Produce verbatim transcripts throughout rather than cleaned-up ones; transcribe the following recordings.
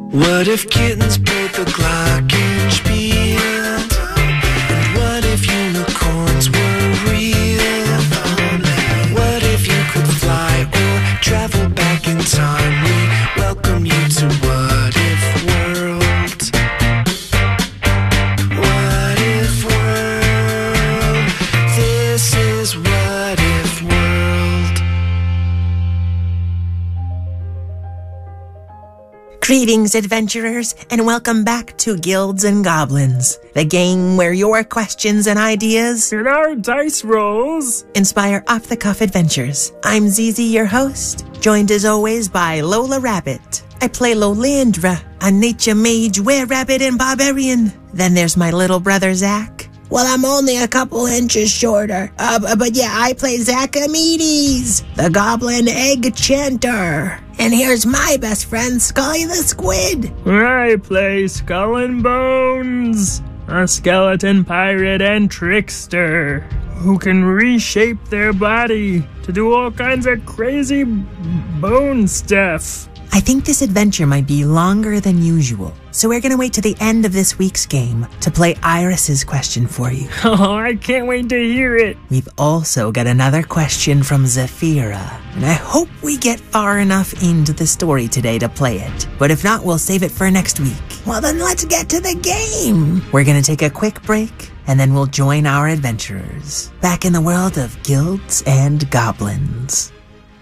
What if kittens played the glockenspiel? And what if unicorns were real? What if you could fly or travel back in time? We welcome you to What If World. What If World. This is What If World. Greetings, adventurers, and welcome back to Guilds and Goblins, the game where your questions and ideas and our dice rolls inspire off-the-cuff adventures. I'm Zizi, your host, joined as always by Lola Rabbit. I play Lolandra, a nature mage, were-rabbit, and barbarian. Then there's my little brother, Zach. Well, I'm only a couple inches shorter. Uh, but yeah, I play Zachamedes, the goblin egg chanter. And here's my best friend, Scully the Squid. I play Skull and Bones, a skeleton pirate and trickster who can reshape their body to do all kinds of crazy bone stuff. I think this adventure might be longer than usual, so we're gonna wait to the end of this week's game to play Iris's question for you. Oh, I can't wait to hear it. We've also got another question from Zafira, and I hope we get far enough into the story today to play it. But if not, we'll save it for next week. Well, then let's get to the game. We're gonna take a quick break, and then we'll join our adventurers back in the world of guilds and goblins.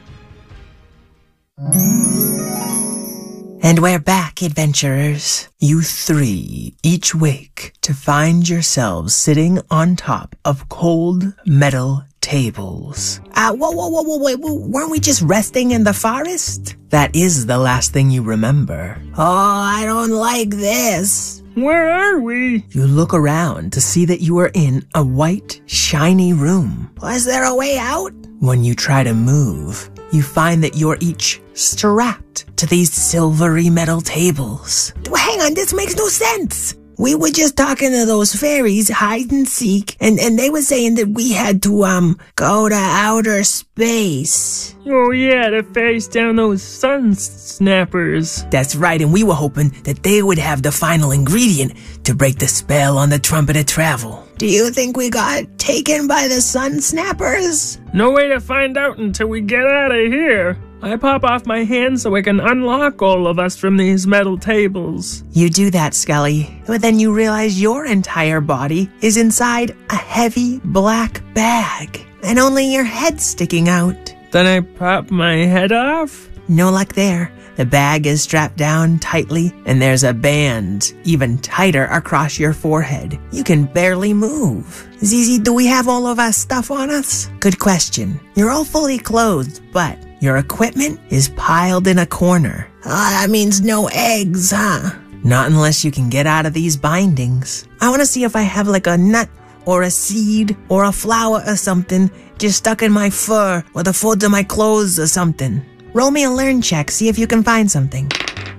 And we're back, adventurers. You three each wake to find yourselves sitting on top of cold metal tables. Uh, whoa, whoa, whoa, whoa, wait, weren't we just resting in the forest? That is the last thing you remember. Oh, I don't like this. Where are we? You look around to see that you are in a white, shiny room. Was there a way out? When you try to move, you find that you're each strapped to these silvery metal tables. Hang on, this makes no sense. We were just talking to those fairies, hide and seek, and, and they were saying that we had to, um, go to outer space. Oh yeah, to face down those sun snappers. That's right, and we were hoping that they would have the final ingredient to break the spell on the Trumpet of Travel. Do you think we got taken by the sun snappers? No way to find out until we get out of here. I pop off my hand so I can unlock all of us from these metal tables. You do that, Scully, but then you realize your entire body is inside a heavy black bag, and only your head's sticking out. Then I pop my head off? No luck there. The bag is strapped down tightly, and there's a band even tighter across your forehead. You can barely move. Zizi, do we have all of our stuff on us? Good question. You're all fully clothed, but your equipment is piled in a corner. Oh, that means no eggs, huh? Not unless you can get out of these bindings. I want to see if I have like a nut or a seed or a flower or something just stuck in my fur or the folds of my clothes or something. Roll me a learn check, see if you can find something.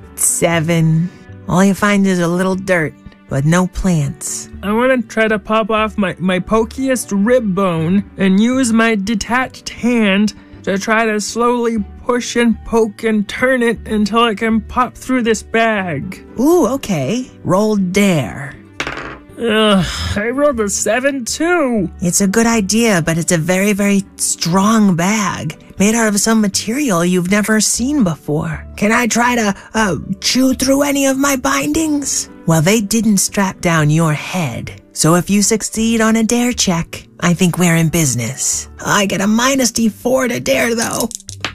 Seven. All you find is a little dirt, but no plants. I want to try to pop off my, my pokiest rib bone and use my detached hand to try to slowly push and poke and turn it until it can pop through this bag. Ooh, okay. Roll dare. Ugh, I rolled a seven too. It's a good idea, but it's a very, very strong bag made out of some material you've never seen before. Can I try to uh, chew through any of my bindings? Well, they didn't strap down your head, so if you succeed on a dare check, I think we're in business. I get a minus D four to dare, though.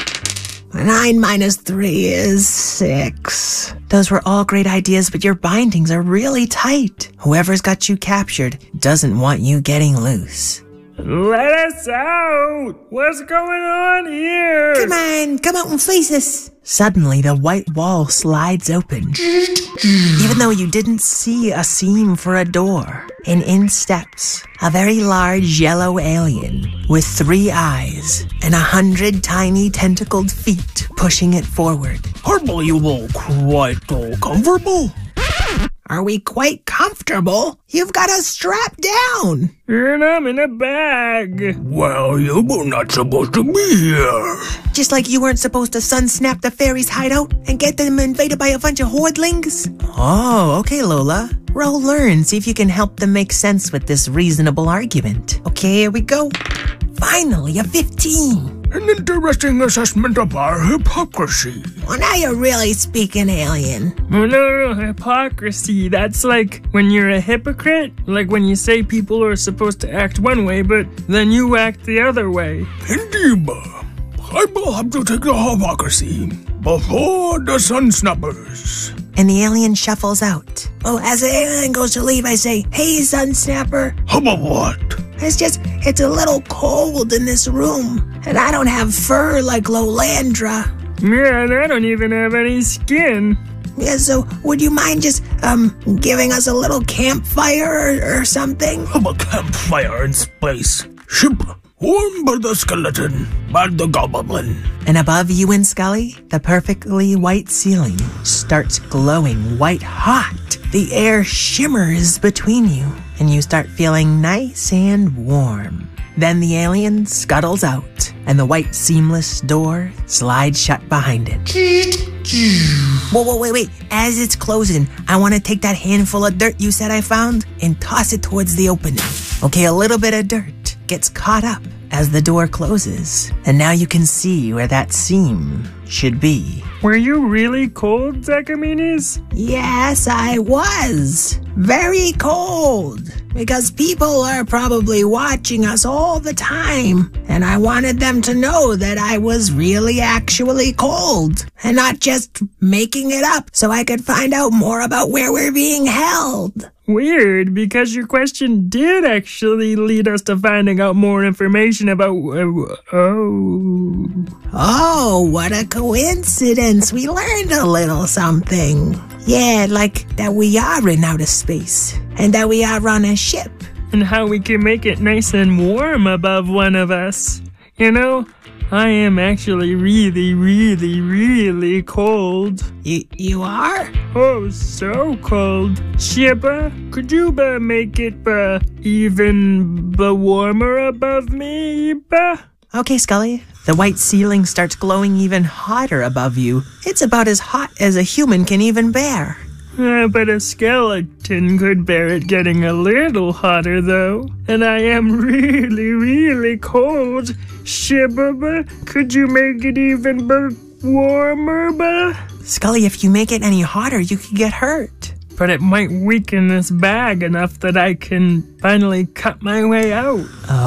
Nine minus three is six. Those were all great ideas, but your bindings are really tight. Whoever's got you captured doesn't want you getting loose. Let us out! What's going on here? Come on, come out and face us. Suddenly, the white wall slides open, even though you didn't see a seam for a door. And in steps a very large yellow alien with three eyes and a hundred tiny tentacled feet pushing it forward. Hardly you look quite uh, comfortable. Are we quite comfortable? You've got us strapped down. And I'm in a bag. Well, you were not supposed to be here. Just like you weren't supposed to sun snap the fairies' hideout and get them invaded by a bunch of hordlings? Oh, okay, Lola. Roll learn, see if you can help them make sense with this reasonable argument. Okay, here we go. Finally, a fifteen. An interesting assessment of our hypocrisy. Well, now you're really speaking alien. Oh, no, no, hypocrisy. That's like when you're a hypocrite. Like when you say people are supposed to act one way, but then you act the other way. Indeed, I will have to take the hypocrisy before the sun snappers. And the alien shuffles out. Oh, as the alien goes to leave, I say, hey, Sun Snapper. How about what? It's just, it's a little cold in this room. And I don't have fur like Lolandra. Yeah, and I don't even have any skin. Yeah, so would you mind just, um, giving us a little campfire or, or something? How about campfire in space? Ship warmed by the skeleton, by the goblin. And above you and Scully, the perfectly white ceiling starts glowing white hot. The air shimmers between you, and you start feeling nice and warm. Then the alien scuttles out, and the white seamless door slides shut behind it. Whoa, whoa, wait, wait. As it's closing, I want to take that handful of dirt you said I found and toss it towards the opening. Okay, a little bit of dirt gets caught up as the door closes, and now you can see where that seam should be. Were you really cold, Zakaminis? Yes, I was. Very cold. Because people are probably watching us all the time. And I wanted them to know that I was really actually cold. And not just making it up so I could find out more about where we're being held. Weird, because your question did actually lead us to finding out more information about... Uh, oh... Oh, what a coincidence. We learned a little something. Yeah, like that we are in outer space. And that we are on a ship. And how we can make it nice and warm above one of us. You know, I am actually really, really, really cold. You, you are? Oh, so cold. Shipper, could you uh, make it uh, even uh, warmer above me? Uh? Okay, Scully. The white ceiling starts glowing even hotter above you. It's about as hot as a human can even bear. Uh, but a skeleton could bear it getting a little hotter, though. And I am really, really cold. Shibba, could you make it even b- warmer, ba? Scully, if you make it any hotter, you could get hurt. But it might weaken this bag enough that I can finally cut my way out.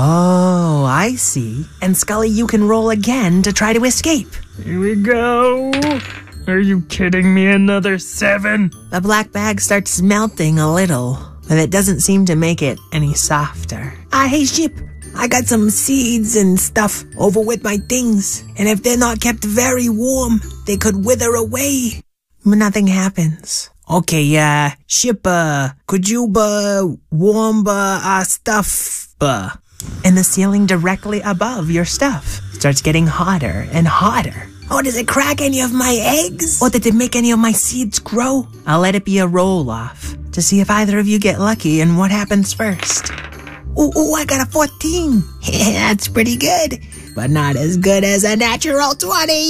Oh, I see. And Scully, you can roll again to try to escape. Here we go. Are you kidding me? Another seven? The black bag starts melting a little, but it doesn't seem to make it any softer. Ah, hey, Ship. I got some seeds and stuff over with my things. And if they're not kept very warm, they could wither away. But nothing happens. Okay, uh, Ship, uh, could you, uh, warm, uh, our stuff, uh? And the ceiling directly above your stuff starts getting hotter and hotter. Oh, does it crack any of my eggs? Or did it make any of my seeds grow? I'll let it be a roll-off to see if either of you get lucky and what happens first. Ooh, ooh, I got a fourteen. That's pretty good, but not as good as a natural twenty.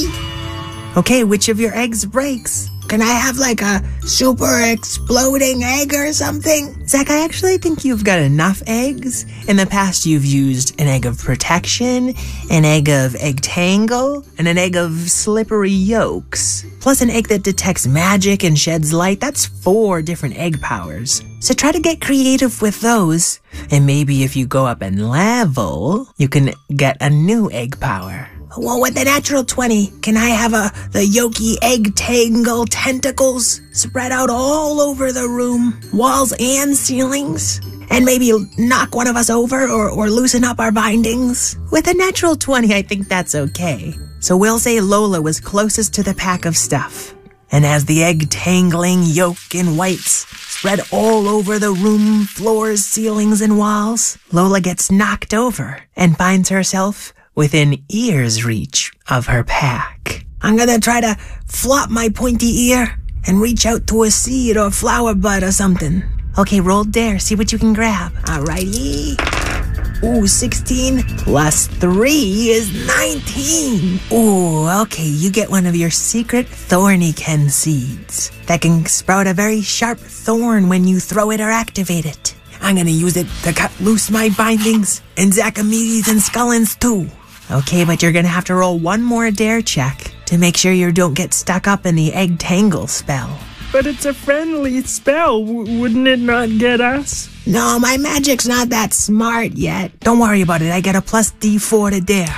Okay, which of your eggs breaks? Can I have like a super exploding egg or something? Zach, I actually think you've got enough eggs. In the past, you've used an egg of protection, an egg of egg tangle, and an egg of slippery yolks. Plus an egg that detects magic and sheds light. That's four different egg powers. So try to get creative with those. And maybe if you go up in level, you can get a new egg power. Well, with the natural twenty, can I have a the yolky egg tangle tentacles spread out all over the room, walls and ceilings? And maybe knock one of us over or, or loosen up our bindings? With a natural twenty, I think that's okay. So we'll say Lola was closest to the pack of stuff. And as the egg tangling yolk and whites spread all over the room, floors, ceilings, and walls, Lola gets knocked over and finds herself within ear's reach of her pack. I'm gonna try to flop my pointy ear and reach out to a seed or flower bud or something. Okay, roll dare. See what you can grab. Alrighty. Ooh, sixteen plus three is nineteen. Ooh, okay, you get one of your secret Thorniken seeds that can sprout a very sharp thorn when you throw it or activate it. I'm gonna use it to cut loose my bindings and Zachamedes and Skullens too. Okay, but you're gonna have to roll one more dare check to make sure you don't get stuck up in the egg tangle spell. But it's a friendly spell. W- wouldn't it not get us? No, my magic's not that smart yet. Don't worry about it, I get a plus D four to dare.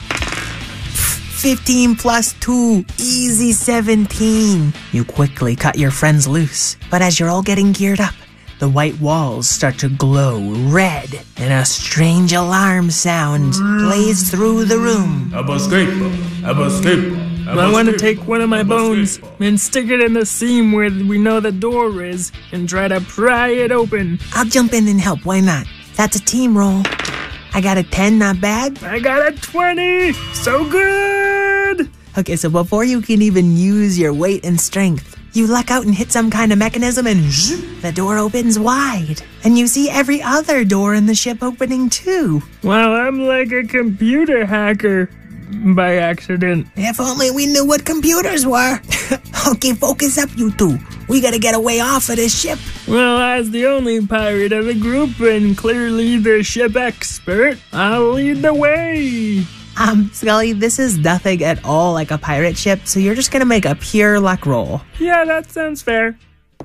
fifteen plus two, easy seventeen. You quickly cut your friends loose, but as you're all getting geared up, the white walls start to glow red, and a strange alarm sound plays through the room. Aboscape! Aboscape! I want to take one of my bones and stick it in the seam where we know the door is and try to pry it open. I'll jump in and help, why not? That's a team roll. I got a ten, not bad. I got a twenty! So good! Okay, so before you can even use your weight and strength, you luck out and hit some kind of mechanism and zzz, the door opens wide. And you see every other door in the ship opening too. Wow, I'm like a computer hacker by accident. If only we knew what computers were. Okay, focus up, you two. We gotta get away off of this ship. Well, as the only pirate of the group and clearly the ship expert, I'll lead the way. Um, Scully, this is nothing at all like a pirate ship, so you're just gonna make a pure luck roll. Yeah, that sounds fair.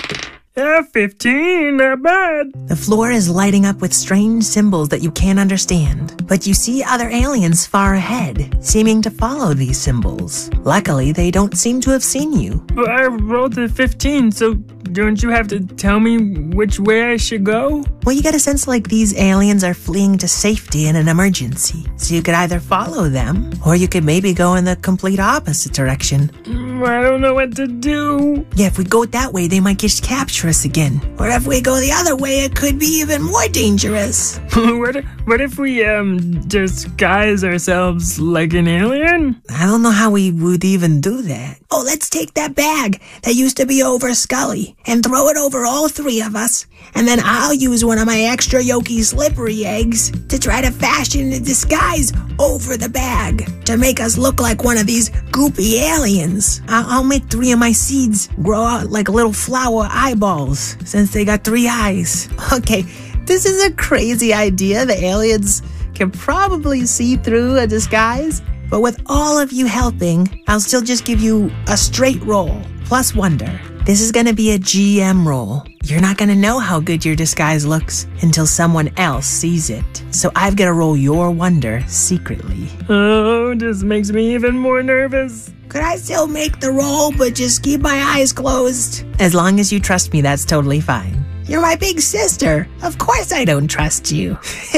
Yeah, fifteen, not bad. The floor is lighting up with strange symbols that you can't understand, but you see other aliens far ahead, seeming to follow these symbols. Luckily, they don't seem to have seen you. Well, I rolled a fifteen, so don't you have to tell me which way I should go? Well, you get a sense like these aliens are fleeing to safety in an emergency, so you could either follow them, or you could maybe go in the complete opposite direction. Mm, I don't know what to do. Yeah, if we go that way, they might just capture us again. Or if we go the other way, it could be even more dangerous. what, what if we, um, disguise ourselves like an alien? I don't know how we would even do that. Oh, let's take that bag that used to be over Scully and throw it over all three of us. And then I'll use one of my extra Yoki slippery eggs to try to fashion a disguise over the bag to make us look like one of these goopy aliens. I'll, I'll make three of my seeds grow out like little flower eyeballs, since they got three eyes. Okay, this is a crazy idea. The aliens can probably see through a disguise, but with all of you helping, I'll still just give you a straight roll, plus wonder. This is gonna be a G M roll. You're not gonna know how good your disguise looks until someone else sees it. So I've gotta roll your wonder secretly. Oh, this makes me even more nervous. Could I still make the roll, but just keep my eyes closed? As long as you trust me, that's totally fine. You're my big sister. Of course I don't trust you.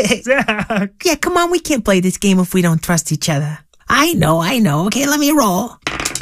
Zach. Yeah, come on, we can't play this game if we don't trust each other. I know, I know. Okay, let me roll.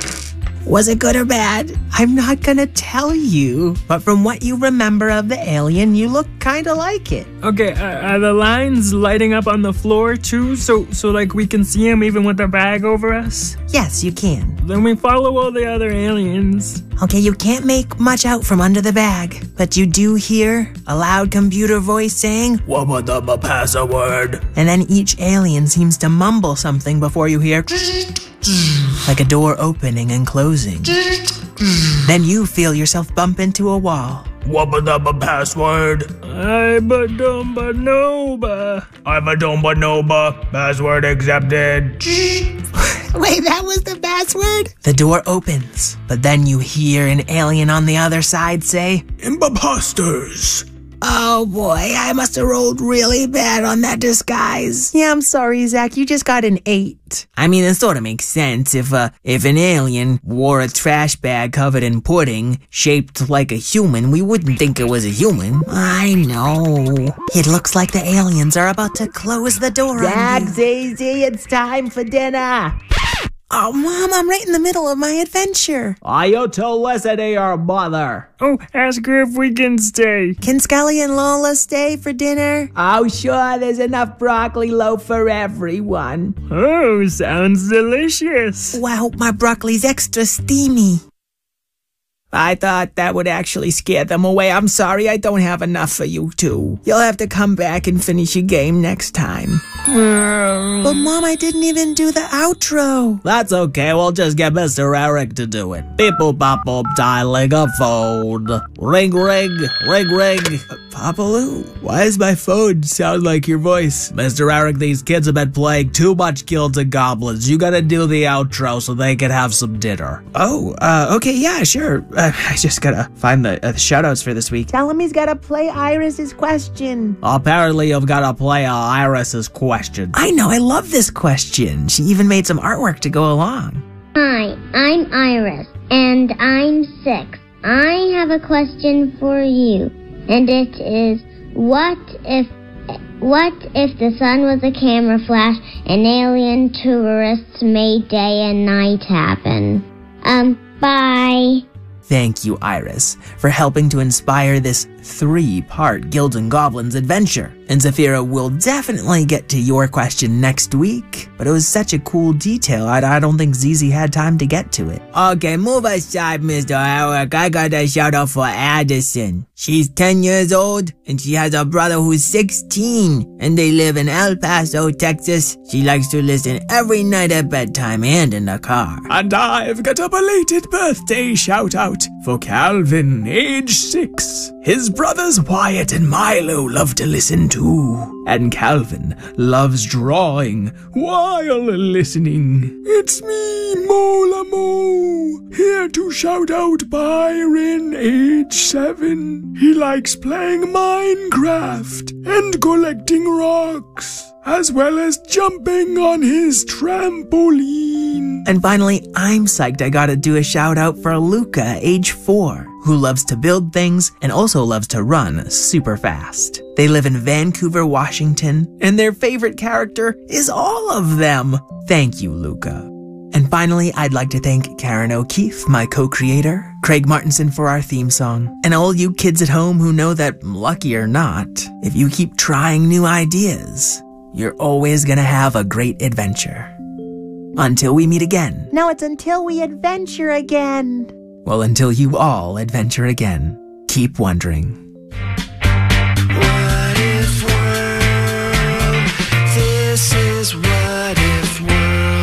Was it good or bad? I'm not gonna tell you, but from what you remember of the alien, you look kinda like it. Okay, uh, are the lines lighting up on the floor too, so so like we can see them even with the bag over us? Yes, you can. Then we follow all the other aliens. Okay, you can't make much out from under the bag, but you do hear a loud computer voice saying, Wubba dubba password. and then each alien seems to mumble something before you hear like a door opening and closing. Then you feel yourself bump into a wall. Wubba dubba password. I but dumba noba. I'm a Domba Noba. Password accepted. Wait, that was the password? The door opens, but then you hear an alien on the other side say, Imposters. Oh boy, I must have rolled really bad on that disguise. Yeah, I'm sorry, Zach, you just got an eight. I mean, it sort of makes sense if, uh, if an alien wore a trash bag covered in pudding, shaped like a human, we wouldn't think it was a human. I know. It looks like the aliens are about to close the door on you. Zazie, it's time for dinner. Oh, Mom, I'm right in the middle of my adventure. Oh, you two listen to your mother. Oh, ask her if we can stay. Can Scully and Lola stay for dinner? Oh, sure, there's enough broccoli loaf for everyone. Oh, sounds delicious. Oh, I hope my broccoli's extra steamy. I thought that would actually scare them away. I'm sorry, I don't have enough for you two. You'll have to come back and finish your game next time. But Mom, I didn't even do the outro. That's okay, we'll just get Mister Eric to do it. Beep-boop, bop-boop, dialing a phone. Ring, ring, ring, ring. Uh, Papaloo, why does my phone sound like your voice? Mister Eric, these kids have been playing too much Guilds and Goblins. You gotta do the outro so they can have some dinner. Oh, uh, okay, yeah, sure. Uh, I just gotta find the, uh, the shoutouts for this week. Tell him he's gotta play Iris's question. Apparently, you've gotta play uh, Iris's question. I know, I love this question. She even made some artwork to go along. Hi, I'm Iris, and I'm six. I have a question for you, and it is, what if, what if the sun was a camera flash and alien tourists made day and night happen? Um, bye. Thank you, Iris, for helping to inspire this three-part Guilds and Goblins adventure. And Zafira will definitely get to your question next week, but it was such a cool detail, I, I don't think Zizi had time to get to it. Okay, move aside, Mister Eric. I got a shout out for Addison. She's ten years old, and she has a brother who's sixteen, and they live in El Paso, Texas. She likes to listen every night at bedtime and in the car. And I've got a belated birthday shout out for Calvin, age six. His brothers Wyatt and Milo love to listen too, and Calvin loves drawing while listening. It's me, Mola Mo, here to shout out Byron, age seven. He likes playing Minecraft and collecting rocks, as well as jumping on his trampoline. And finally, I'm psyched I gotta do a shout out for Luca, age four, who loves to build things and also loves to run super fast. They live in Vancouver, Washington, and their favorite character is all of them. Thank you, Luca. And finally, I'd like to thank Karen O'Keefe, my co-creator, Craig Martinson for our theme song, and all you kids at home who know that, lucky or not, if you keep trying new ideas, you're always gonna have a great adventure. Until we meet again. No, it's until we adventure again. Well, until you all adventure again, keep wondering. What if world? This is What If World.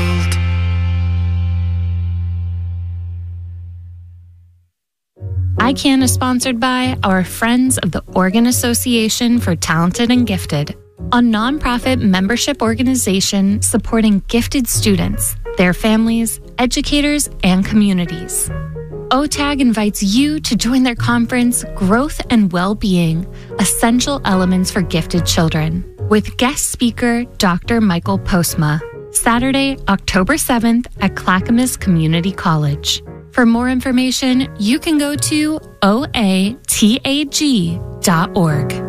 iCan is sponsored by our friends of the Oregon Association for Talented and Gifted, a nonprofit membership organization supporting gifted students, their families, educators, and communities. O T A G invites you to join their conference, Growth and Well-Being, Essential Elements for Gifted Children, with guest speaker Doctor Michael Postma, Saturday, October seventh at Clackamas Community College. For more information, you can go to O A T A G dot org.